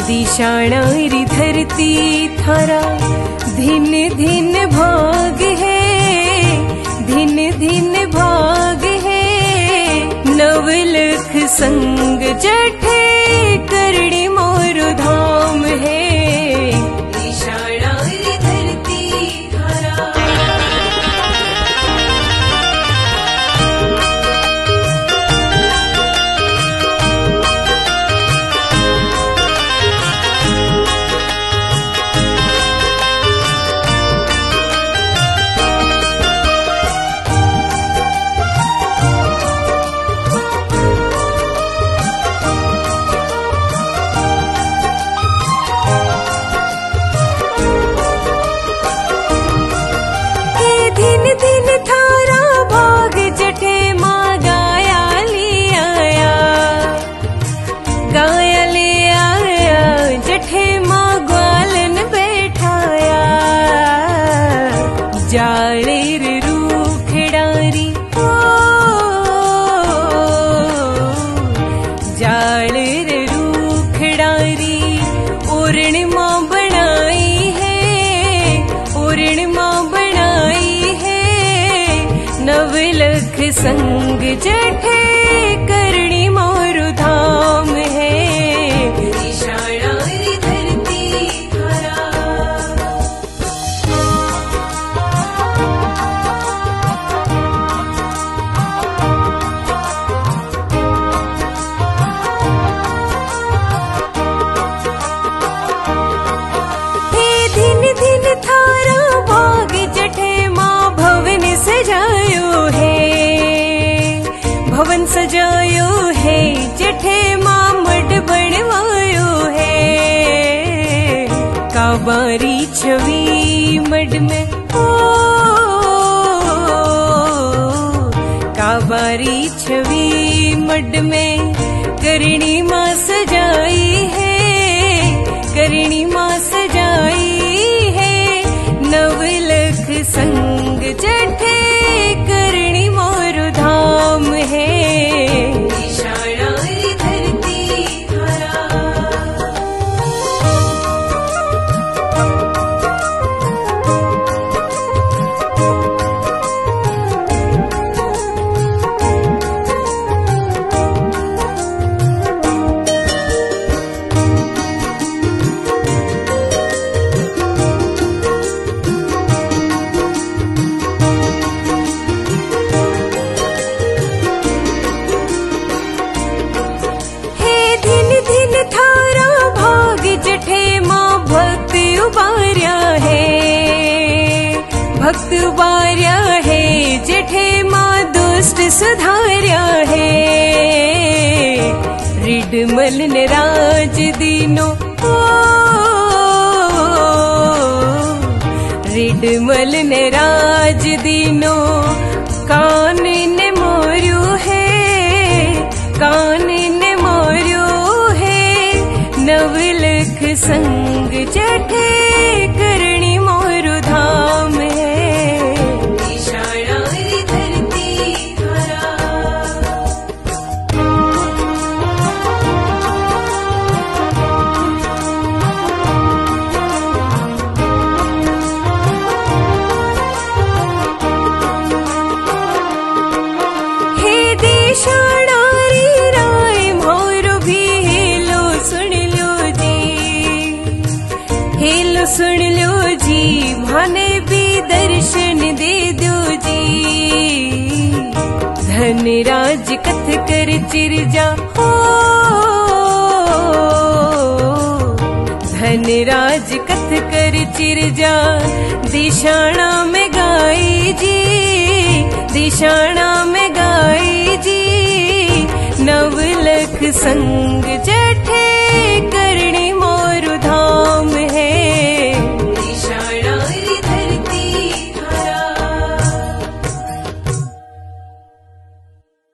दिशाणारी धरती थारा धिन धिन भाग है, धिन धिन भाग है। नवलख संग जठे करणी मोर धाम है, दिशाणारी धरती थारा। जालेर रूखडारी ओ, जालेर रूखडारी ओरण मां बनाई है, ओरण मां बनाई है। नवलख संग जठे करणी मोर धाम है, दिशाणारी धरती थारा। भवन सजायो है, जठे मां मड बनवायो है। काबारी छवि मड में ओ, काबारी छवि मड में करणी मां सजाई है, करणी मां सजाई है। नवलख संग जठे करणी मोर धाम है, दिशाणारी धरती थारा। भक्त उबार्या है, जठे मां दुष्ट सुधार्या है। रिडमल ने राज दीनो ओ, रिडमल ने राज दीनो कान ने मोर्यो है, कान ने मोर्यो है। नवलख संग जठे करणी मोर धाम है, दिशाणारी धरती थारा। हे दिशाणारी राय मोर भी हेलो सुन लो जी, हेलो सुन लो जी। भाने भी दर्शन दे दो जी। धनराज कथ कर चिरजा हो, धनराज कथ कर चिरजा। दिशाणा में गाई जी, दिशाणा में गाई जी। नवलख संग